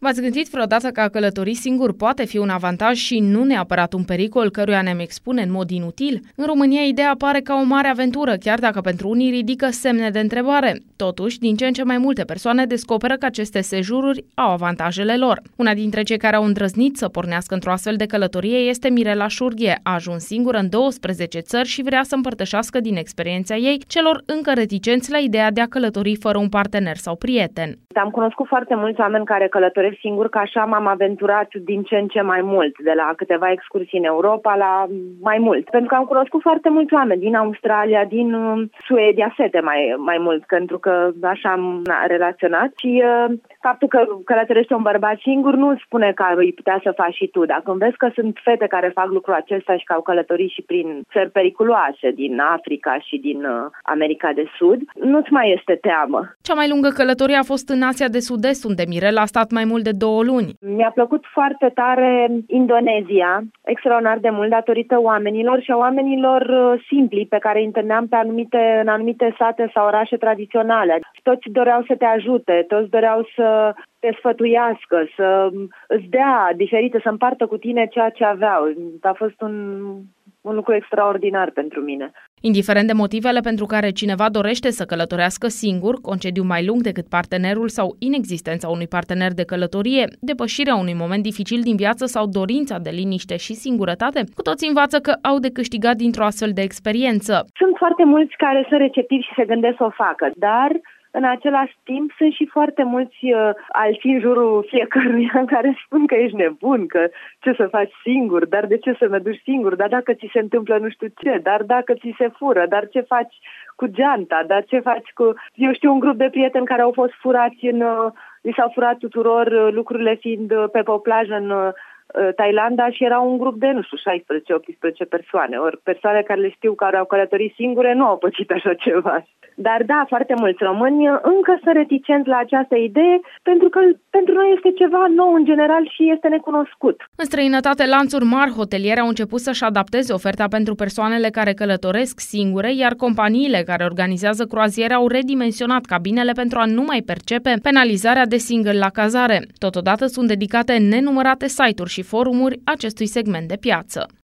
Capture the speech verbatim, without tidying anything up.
V-ați gândit vreodată că a călători singur poate fi un avantaj și nu neapărat un pericol căruia ne-am expune în mod inutil? În România, ideea apare ca o mare aventură, chiar dacă pentru unii ridică semne de întrebare. Totuși, din ce în ce mai multe persoane descoperă că aceste sejururi au avantajele lor. Una dintre cei care au îndrăznit să pornească într-o astfel de călătorie este Mirela Șurghie. A ajuns singură în douăsprezece țări și vrea să împărtășească din experiența ei celor încă reticenți la ideea de a călători fără un partener sau prieten. Am cunoscut foarte mulți oameni care călătoresc singur, că așa m-am aventurat din ce în ce mai mult, de la câteva excursii în Europa la mai mult. Pentru că am cunoscut foarte mulți oameni din Australia, din Suedia, fete mai, mai mult, pentru că așa am relaționat. Și uh, faptul că călătorește un bărbat singur nu spune că îi putea să faci și tu. Dacă vezi că sunt fete care fac lucrul acesta și că au călătorit și prin țări periculoase, din Africa și din uh, America de Sud, nu-ți mai este teamă. Cea mai lungă călătorie a fost în Asia de Sud-Est, unde Mirela a stat mai mult de două luni. Mi-a plăcut foarte tare Indonezia, extraordinar de mult, datorită oamenilor și a oamenilor simpli pe care îi întâlneam pe anumite, în anumite sate sau orașe tradiționale. Toți doreau să te ajute, toți doreau să te sfătuiască, să îți dea diferite, să împartă cu tine ceea ce aveau. A fost un, un lucru extraordinar pentru mine. Indiferent de motivele pentru care cineva dorește să călătorească singur, concediu mai lung decât partenerul sau inexistența unui partener de călătorie, depășirea unui moment dificil din viață sau dorința de liniște și singurătate, cu toți învață că au de câștigat dintr-o astfel de experiență. Sunt foarte mulți care sunt receptivi și se gândesc să o facă, dar în același timp sunt și foarte mulți uh, alții în jurul fiecăruia care spun că ești nebun, că ce să faci singur, dar de ce să mă duci singur, dar dacă ți se întâmplă nu știu ce, dar dacă ți se fură, dar ce faci cu geanta, dar ce faci cu... Eu știu un grup de prieteni care au fost furați în... Uh, li s-au furat tuturor uh, lucrurile fiind uh, pe o plajă în... Uh, Thailanda și era un grup de, nu știu, șaisprezece optsprezece persoane. Ori persoane care le știu care au călătorit singure nu au pățit așa ceva. Dar da, foarte mulți români încă sunt reticenți la această idee pentru că pentru noi este ceva nou în general și este necunoscut. În străinătate, lanțuri mari hoteliere au început să-și adapteze oferta pentru persoanele care călătoresc singure, iar companiile care organizează croaziere au redimensionat cabinele pentru a nu mai percepe penalizarea de single la cazare. Totodată sunt dedicate nenumărate site-uri și forumuri acestui segment de piață.